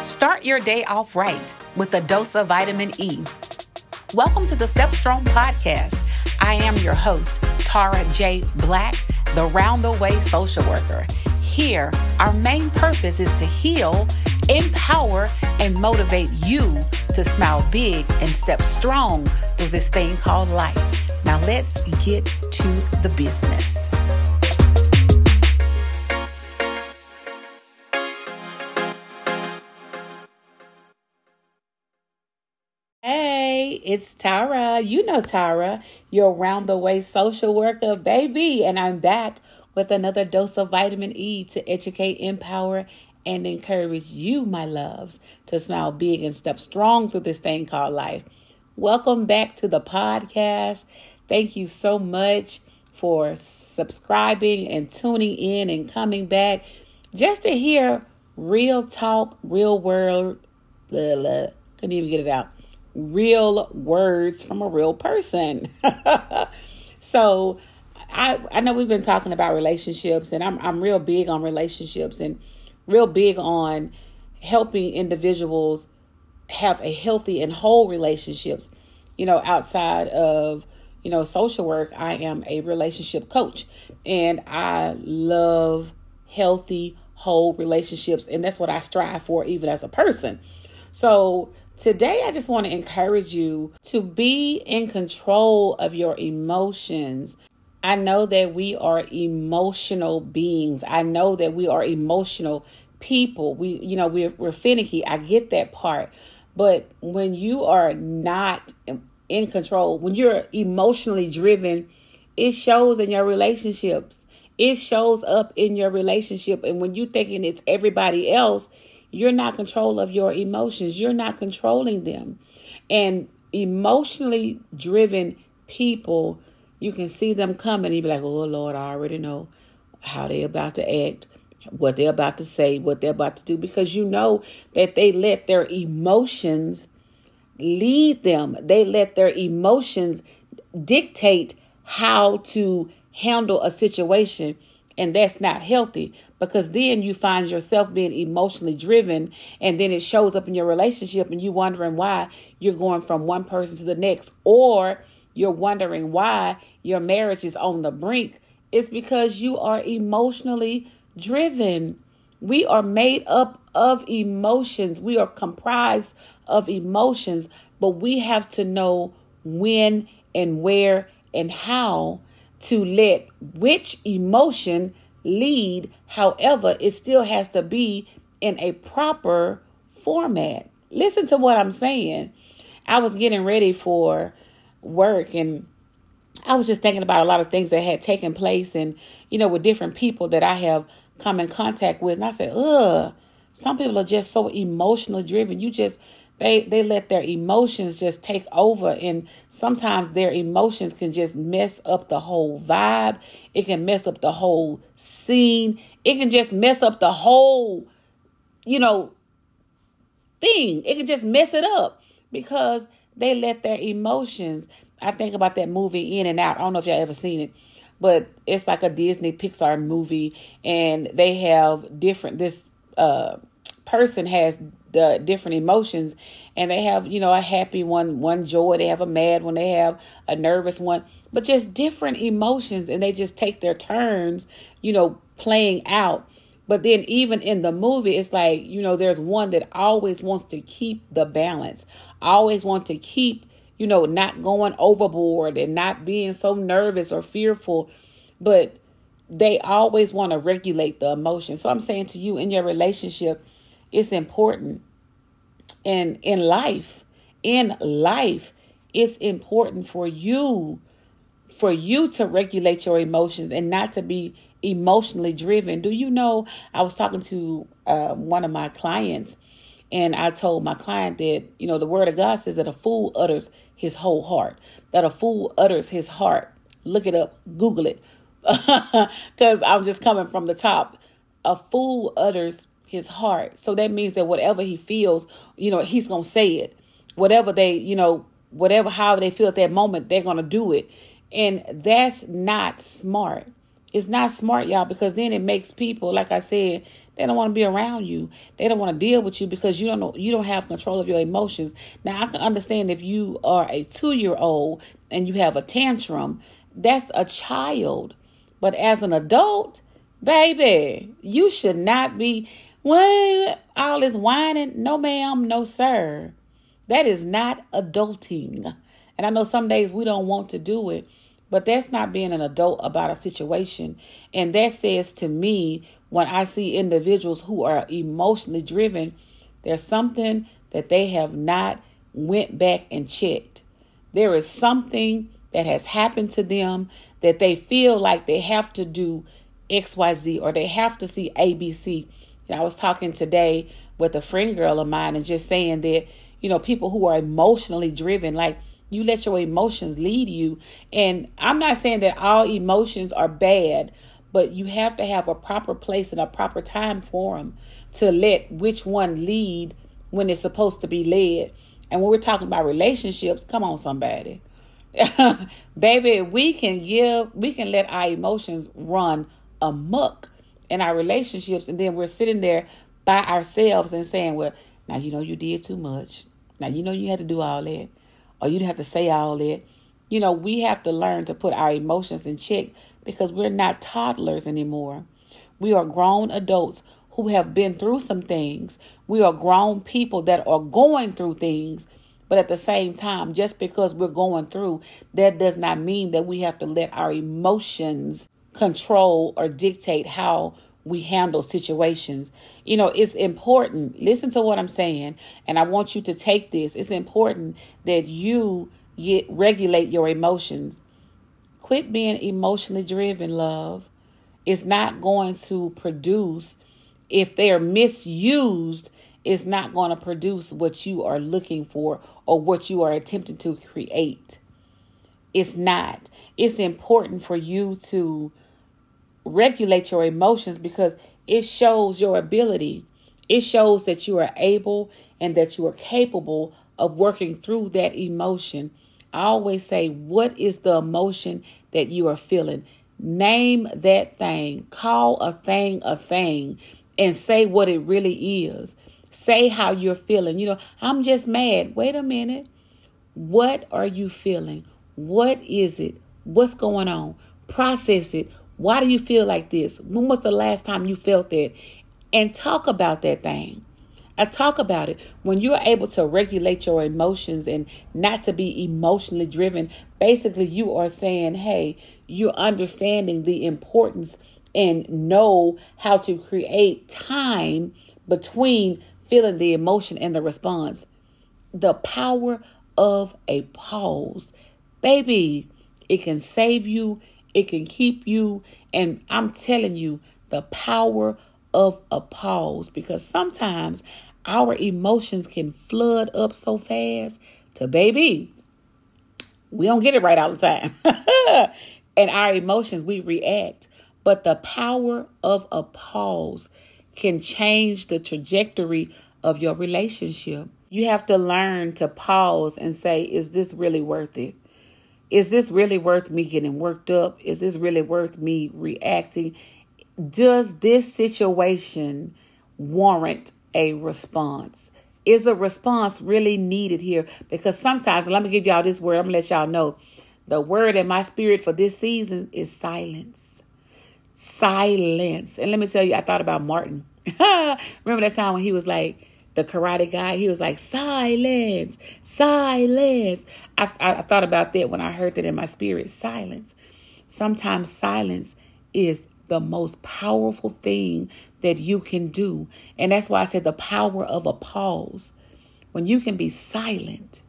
Start your day off right with a dose of vitamin E. Welcome to the Step Strong podcast. I am your host, Tara J. Black, the Round the Way social worker. Here, our main purpose is to heal, empower, and motivate you to smile big and step strong through this thing called life. Now let's get to the business. Hey, it's Tara. You know Tara, your round the way social worker, baby. And I'm back with another dose of vitamin E to educate, empower, and encourage you, my loves, to smile big and step strong through this thing called life. Welcome back to the podcast. Thank you so much for subscribing and tuning in and coming back just to hear real talk, real world, couldn't even get it out. Real words from a real person. So I know we've been talking about relationships, and I'm real big on relationships and real big on helping individuals have a healthy and whole relationships. You know, outside of, social work, I am a relationship coach, and I love healthy, whole relationships. And that's what I strive for, even as a person. So today, I just want to encourage you to be in control of your emotions. I know that we are emotional beings. I know that we are emotional people. We're finicky. I get that part. But when you are not in control, when you're emotionally driven, it shows in your relationships. It shows up in your relationship. And when you're thinking it's everybody else, you're not in control of your emotions. You're not controlling them. And emotionally driven people, you can see them coming and you be like, oh, Lord, I already know how they're about to act, what they're about to say, what they're about to do, because you know that they let their emotions lead them. They let their emotions dictate how to handle a situation. And that's not healthy, because then you find yourself being emotionally driven, and then it shows up in your relationship and you wondering why you're going from one person to the next, or you're wondering why your marriage is on the brink. It's because you are emotionally driven. We are made up of emotions. We are comprised of emotions, but we have to know when and where and how to let which emotion lead. However, it still has to be in a proper format. Listen to what I'm saying. I was getting ready for work, and I was just thinking about a lot of things that had taken place, and, with different people that I have come in contact with. And I said, some people are just so emotionally driven. They let their emotions just take over. And sometimes their emotions can just mess up the whole vibe. It can mess up the whole scene. It can just mess up the whole, thing. It can just mess it up because they let their emotions. I think about that movie In and Out. I don't know if y'all ever seen it, but it's like a Disney Pixar movie, and they have this person has the different emotions, and they have, a happy one joy, they have a mad one, they have a nervous one, but just different emotions, and they just take their turns, playing out. But then even in the movie, it's like, there's one that always wants to keep the balance, always want to keep, not going overboard and not being so nervous or fearful, but they always want to regulate the emotion. So I'm saying to you, in your relationship, it's important. And in life, it's important for you to regulate your emotions and not to be emotionally driven. Do you know, I was talking to one of my clients, and I told my client that, the word of God says that a fool utters his whole heart, that a fool utters his heart. Look it up, Google it, because I'm just coming from the top. A fool utters his heart. So that means that whatever he feels, he's going to say it. Whatever however they feel at that moment, they're going to do it. And that's not smart. It's not smart, y'all, because then it makes people, like I said, They don't want to be around you. They don't want to deal with you because you don't have control of your emotions. Now, I can understand if you are a 2-year-old and you have a tantrum, that's a child. But as an adult, baby, you should not be all this whining. No, ma'am, no, sir. That is not adulting. And I know some days we don't want to do it, but that's not being an adult about a situation. And that says to me, when I see individuals who are emotionally driven, there's something that they have not went back and checked. There is something that has happened to them that they feel like they have to do XYZ or they have to see ABC. I was talking today with a friend girl of mine and just saying that, people who are emotionally driven, like you let your emotions lead you. And I'm not saying that all emotions are bad, but you have to have a proper place and a proper time for them to let which one lead when it's supposed to be led. And when we're talking about relationships, come on, somebody. Baby, we can let our emotions run amok in our relationships. And then we're sitting there by ourselves and saying, well, now, you did too much. Now, you had to do all that. Or you have to say all that. We have to learn to put our emotions in check because we're not toddlers anymore. We are grown adults who have been through some things. We are grown people that are going through things. But at the same time, just because we're going through, that does not mean that we have to let our emotions control or dictate how we handle situations. It's important. Listen to what I'm saying. And I want you to take this. It's important that you regulate your emotions. Quit being emotionally driven, love. It's not going to produce, if they're misused, it's not going to produce what you are looking for or what you are attempting to create. It's not. It's important for you to regulate your emotions because it shows your ability. It shows that you are able and that you are capable of working through that emotion. I always say, what is the emotion that you are feeling? Name that thing. Call a thing, and say what it really is. Say how you're feeling. I'm just mad. Wait a minute. What are you feeling? What is it? What's going on? Process it. Why do you feel like this? When was the last time you felt that? And talk about that thing. Talk about it. When you're able to regulate your emotions and not to be emotionally driven, basically you are saying, hey, you're understanding the importance and know how to create time between feeling the emotion and the response. The power of a pause. Baby, it can save you. It can keep you. And I'm telling you, the power of a pause, because sometimes our emotions can flood up so fast to baby. We don't get it right all the time. And our emotions, we react. But the power of a pause can change the trajectory of your relationship. You have to learn to pause and say, is this really worth it? Is this really worth me getting worked up? Is this really worth me reacting? Does this situation warrant a response? Is a response really needed here? Because sometimes, let me give y'all this word. I'm going to let y'all know. The word in my spirit for this season is silence. Silence. And let me tell you, I thought about Martin. Remember that time when he was like, the karate guy, he was like, silence, silence. I thought about that when I heard that in my spirit, silence. Sometimes silence is the most powerful thing that you can do. And that's why I said the power of a pause. When you can be silent,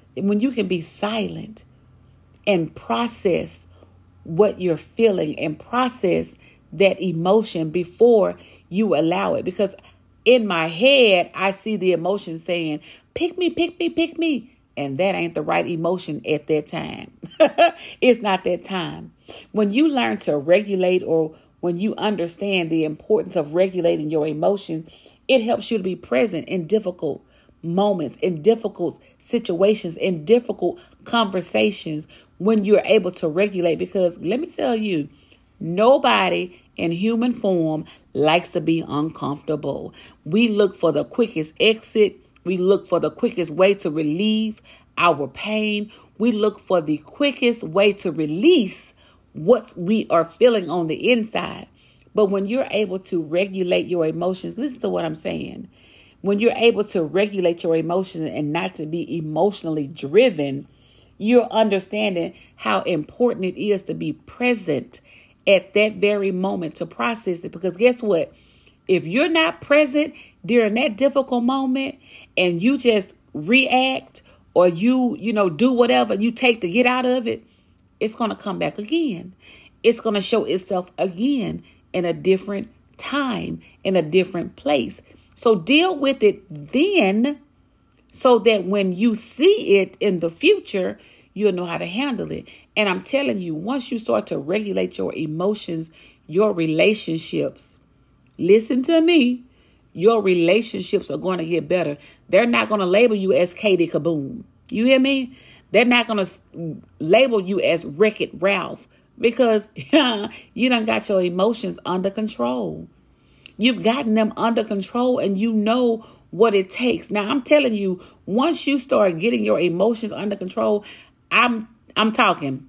and process what you're feeling and process that emotion before you allow it. Because in my head, I see the emotion saying, pick me, pick me, pick me. And that ain't the right emotion at that time. It's not that time. When you learn to regulate, or when you understand the importance of regulating your emotion, it helps you to be present in difficult moments, in difficult situations, in difficult conversations when you're able to regulate. Because let me tell you, Nobody in human form likes to be uncomfortable. We look for the quickest exit. We look for the quickest way to relieve our pain. We look for the quickest way to release what we are feeling on the inside. But when you're able to regulate your emotions, listen to what I'm saying. When you're able to regulate your emotions and not to be emotionally driven, you're understanding how important it is to be present at that very moment to process it. Because guess what? If you're not present during that difficult moment and you just react or you do whatever you take to get out of it, it's going to come back again. It's going to show itself again in a different time, in a different place. So deal with it then so that when you see it in the future, you'll know how to handle it. And I'm telling you, once you start to regulate your emotions, your relationships, listen to me, your relationships are going to get better. They're not going to label you as Katie Kaboom. You hear me? They're not going to label you as Wreck-It Ralph because you done got your emotions under control. You've gotten them under control and you know what it takes. Now, I'm telling you, once you start getting your emotions under control, I'm talking,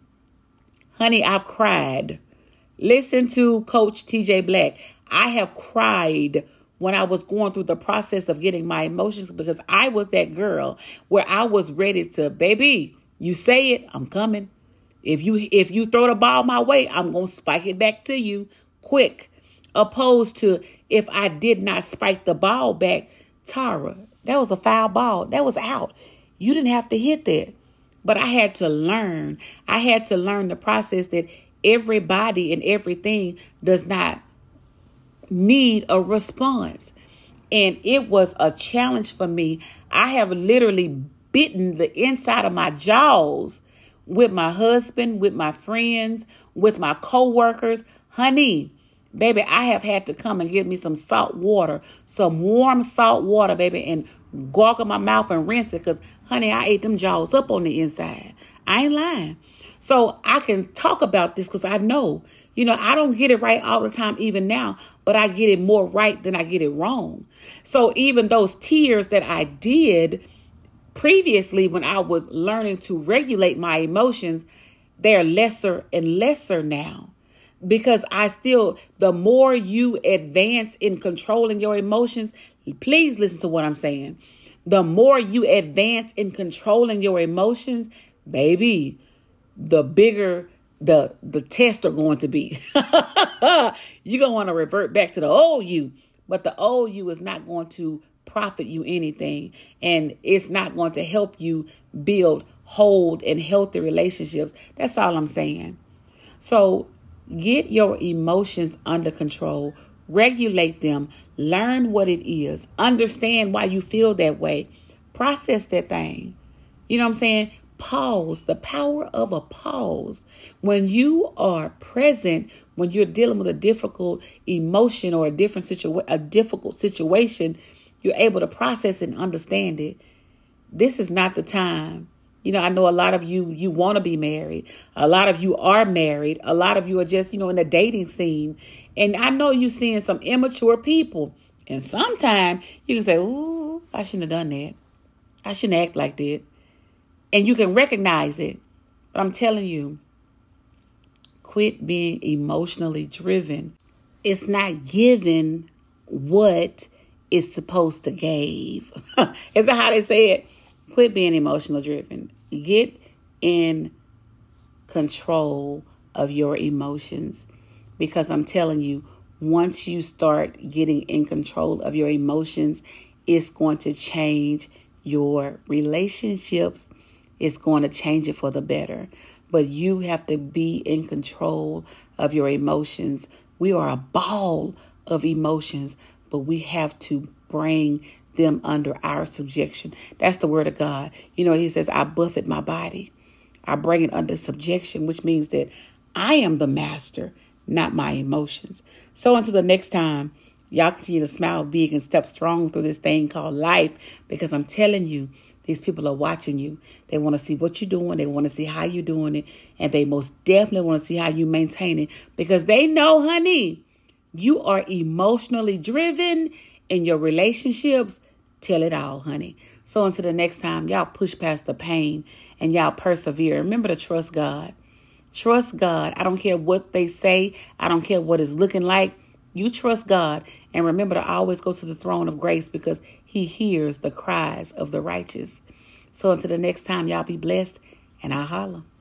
honey, I've cried. Listen to Coach TJ Black. I have cried when I was going through the process of getting my emotions because I was that girl where I was ready to, baby, you say it, I'm coming. If you throw the ball my way, I'm going to spike it back to you quick. Opposed to if I did not spike the ball back, Tara, that was a foul ball. That was out. You didn't have to hit that. But I had to learn. I had to learn the process that everybody and everything does not need a response. And it was a challenge for me. I have literally bitten the inside of my jaws with my husband, with my friends, with my coworkers. Honey, baby, I have had to come and get me some salt water, some warm salt water, baby, and gargle my mouth and rinse it because, honey, I ate them jaws up on the inside. I ain't lying. So I can talk about this because I know, I don't get it right all the time even now, but I get it more right than I get it wrong. So even those tears that I did previously when I was learning to regulate my emotions, they're lesser and lesser now. Because the more you advance in controlling your emotions, please listen to what I'm saying. The more you advance in controlling your emotions, baby, the bigger the tests are going to be. You're going to want to revert back to the old you, but the old you is not going to profit you anything. And it's not going to help you build whole and healthy relationships. That's all I'm saying. So get your emotions under control, regulate them, learn what it is, understand why you feel that way, process that thing. You know what I'm saying? Pause, the power of a pause. When you are present, when you're dealing with a difficult emotion or a difficult situation, you're able to process and understand it. This is not the time. I know a lot of you want to be married. A lot of you are married. A lot of you are just, in the dating scene. And I know you're seeing some immature people. And sometimes you can say, ooh, I shouldn't have done that. I shouldn't act like that. And you can recognize it. But I'm telling you, quit being emotionally driven. It's not giving what it's supposed to give. Is that how they say it? Quit being emotional driven. Get in control of your emotions. Because I'm telling you, once you start getting in control of your emotions, it's going to change your relationships. It's going to change it for the better. But you have to be in control of your emotions. We are a ball of emotions, but we have to bring them under our subjection. That's the word of God. He says, I buffet my body. I bring it under subjection, which means that I am the master, not my emotions. So until the next time, y'all continue to smile big and step strong through this thing called life, because I'm telling you, These people are watching you. They want to see what you're doing. They want to see how you're doing it. And they most definitely want to see how you maintain it, because they know, honey, you are emotionally driven in your relationships. Tell it all, honey. So until the next time, y'all push past the pain and y'all persevere. Remember to trust God. Trust God. I don't care what they say. I don't care what it's looking like. You trust God. And remember to always go to the throne of grace, because he hears the cries of the righteous. So until the next time, y'all be blessed, and I'll holla.